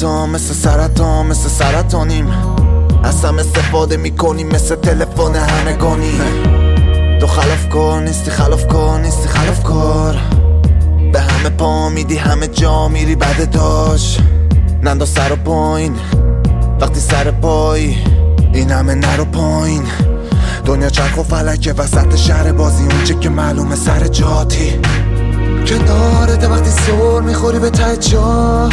سرطان مثل سرطانیم. از هم استفاده میکنیم مثل تلفن همگانی. تو خلاف کار نیستی خلاف کار. به همه پا میدی همه جا میری بده داشت. نندو سر و پایین وقتی سر پای این همه نرو پایین. دنیا چرخ و فلکه وسط شهر بازی اونچه که معلومه سر جاتی. کنارت وقتی سر میخوری به ته جا.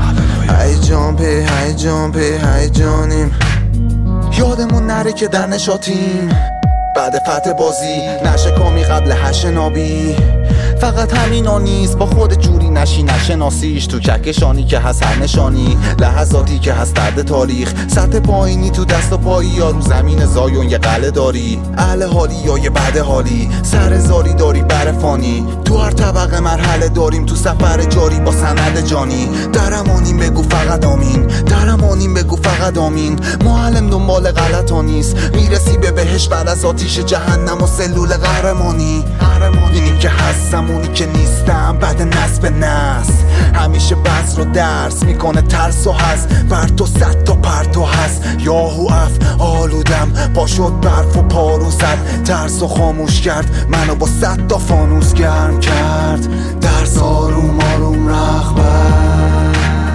هیجانیم یادمون نره که در نشاتیم. بعد فتح بازی نشکامی قبل نابی. فقط همینا نیست با خود جوری نشناسیش. تو کهکشانی که هست هر نشانی، لحظاتی که هست درد تاریخ. سطح پایینی تو دست و پایی یا رو زمین زایون یه قلعه داری. اهل حالی یا یه بد حالی، سر زاری داری بر فانی. تو هر طبقه مرحله داریم تو سفر جاری با سند جانی. درمانیم بگو فقط آمین. معلم دنبال غلطا نیست، میرسی به بهش بعد از آتیش جهنم و سلول قهرمانی. اینی که هستم اونی که نیستم، بعد نسل به نسل همیشه بس رو درس میکنه. ترس و هست پرت و صد تا پرتو هست. یاهو اف آلودم پا شد برف و پارو زد. ترس و خاموش کرد منو با 100 تا فانوس گرم کرد. درس آروم رغبت.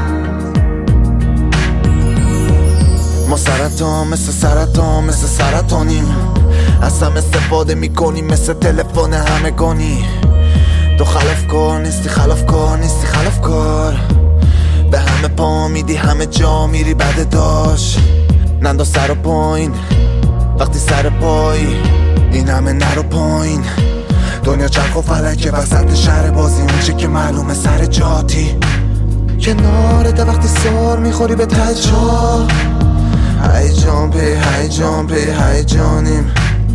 ما سرطان مثل سرطانیم. از هم استفاده میکنیم مثل تلفن همگانی. تو خلاف کار نیستی خلاف کار. به همه پا میدی همه جا میری بده داشت. نندو سر و پایین وقتی سر پای این همه نرو پایین. دنیا چرخ و فلکه وسط شهر بازی اونچه که معلومه سر جاتی. کنارت وقتی سر میخوری به ته جا. هیجانیم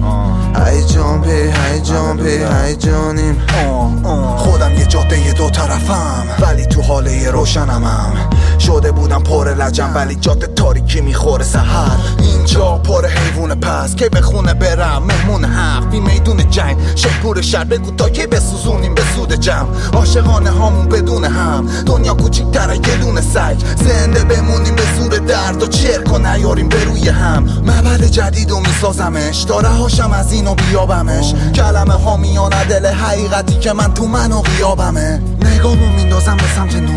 خودم یه جاده دو طرفم ولی تو حاله روشنمم. شده بودم پر لجم ولی جاده تاریکی میخوره سحر. اینجا پر حیوان پس که به خونه برم مهمون حق. بی میدون جنگ شکور شهر بگو تا که بسوزونیم به سود جمع. عاشقانه هامون بدون هم دنیا کوچیک‌تره گلون سگ. زنده بمونیم به زور درد و چرک و نیاریم به روی هم. معبد جدید و میسازمش تا رهاشم از اینو بیابمش. کلمه ها میانه دل حقیقتی که من تو منو غیابمه. نگامو میندازم به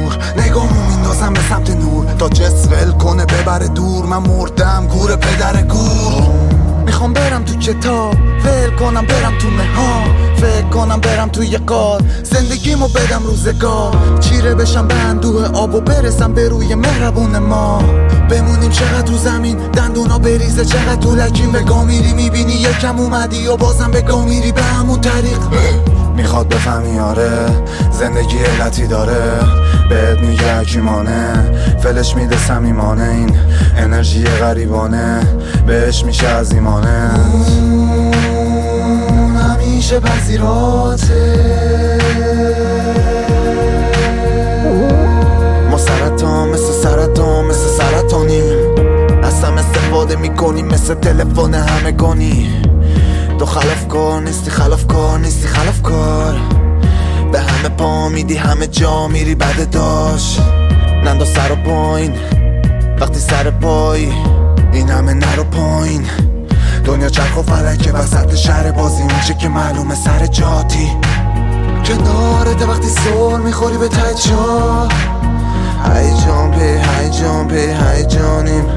سمت نور تا جس ول کنه ببره دور. من مردم گور پدر گور. میخوام برم تو کتاب ول کنم برم تو نهار. فکر کنم برم تو یه قار زندگیمو بدم روزگار. چیره بشم به اندوه آب و برسم به روی مهربون ما. بمونیم چقدر تو زمین دندونا بریزه چقدر تو لکیم. به گا میری میبینی یکم اومدی و بازم به گا میری به همون طریق. میخواد بفهمی آره زندگی علتی داره. بهت میگه حکیمانه فلش میده صمیمانه. این انرژی غریبانه بهش میشه عظیمانه. همیشه پذیراته. ما سرطان مثل سرطانیم. از هم استفاده میکنیم مثل تلفن همگانی. تو خلاف کار نیستی خلاف کار. به همه پا میدی همه جا میری بده داشت. نندو سر و پایین وقتی سر پای این همه نرو پایین. دنیا چرخ و فلکه وسط شهر بازی اونچه که معلومه سر جاتی. کنارت وقتی سر میخوری به ته جا. هیجانیم